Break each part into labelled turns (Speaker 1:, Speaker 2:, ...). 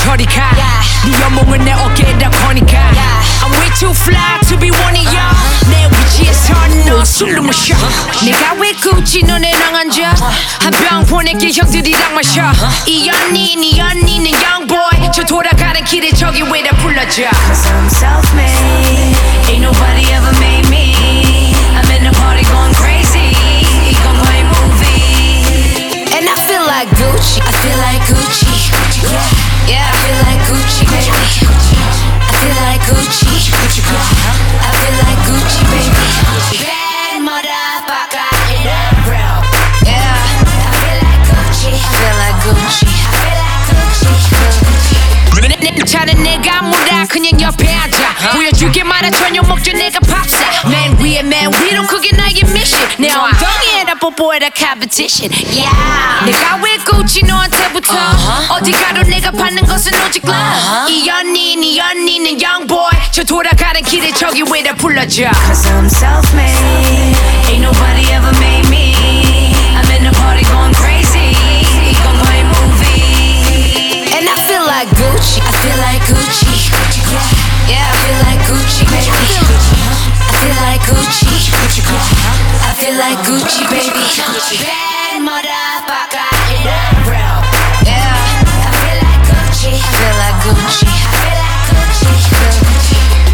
Speaker 1: 거리가 네 연봉은 내 어깨에다 거니까 I'm way too fly to be one of y'all 내 위치에서 너 숨도 못 쉬어 내가 왜 굳이 너네랑 앉아 한 병 보낼게 형들이랑 마셔 이 언니는 young boy 저 돌아가는 길에 저기 왜다 불러줘
Speaker 2: Cause I'm self-made Ain't nobody ever made me I'm in the party going crazy 이건 my movie
Speaker 1: And I feel like Gucci
Speaker 2: I feel like Gucci
Speaker 1: Yeah
Speaker 2: I feel like Gucci baby I feel like Gucci I feel like Gucci baby Bad motherfucker in the room
Speaker 1: Yeah
Speaker 2: I feel like Gucci
Speaker 1: I feel like Gucci
Speaker 2: I feel like Gucci
Speaker 1: 내 차는 내가 몰아 그냥 옆에 앉아 보여주게 말아 전혀 먹죠 내가 밥사 맨 위에 맨 위로 그게 나의 미션 내 엉덩이에다 뽀뽀해라 competition yeah 내가 왜 굳이 너한테 붙어 어디 가도 내가 받는 것은 오직 love 이 언니는 young boy 저 돌아가는 길에 저기 왜다 불러줘
Speaker 2: Cause I'm self-made Ain't nobody ever made me I'm in the party going crazy 이건 my movie
Speaker 1: And I feel like Gucci
Speaker 2: I feel like Gucci
Speaker 1: Yeah
Speaker 2: I feel like Gucci baby I feel like Gucci I feel like Gucci baby Bad motherfucker in the room
Speaker 1: Yeah
Speaker 2: I feel like Gucci
Speaker 1: I feel like Gucci
Speaker 2: I feel like Gucci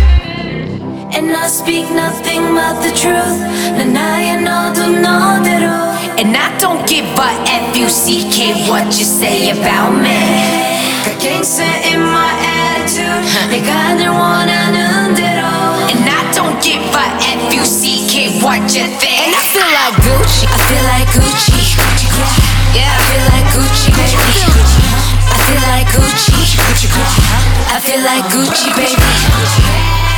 Speaker 2: And I speak nothing but the truth 난 나의 너도 너대로
Speaker 1: And I don't give a F-U-C-K what you say about me
Speaker 2: Got gangsta in my attitude 내가 늘 원하는 대로
Speaker 1: And I don't give a F-U-C-K what you think And I feel like Gucci
Speaker 2: I feel like Gucci
Speaker 1: Yeah
Speaker 2: I feel like Gucci baby I feel like Gucci I feel like Gucci baby